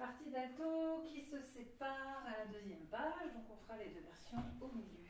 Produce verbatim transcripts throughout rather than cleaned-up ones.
Partie d'alto qui se sépare à la deuxième page, donc on fera les deux versions au milieu.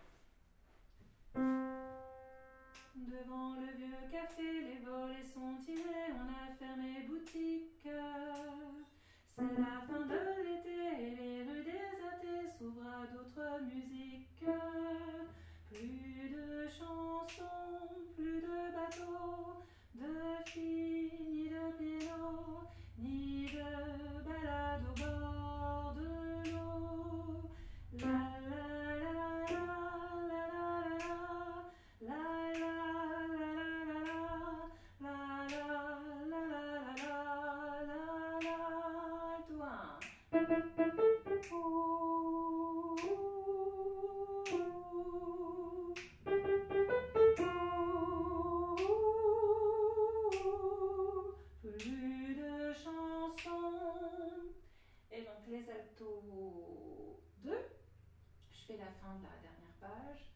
Devant le vieux café, les volets sont tirés, on a fermé boutique. C'est la fin de l'été et les rues désertées s'ouvrent à d'autres musiques. Plus de chansons, plus de bateaux, de filles, ni de piano, ni de balade au bord de l'eau. La la la la la la la la la la la la la la. Toi. Plus de chansons. Et donc les altos deux. Je fais la fin de la dernière page.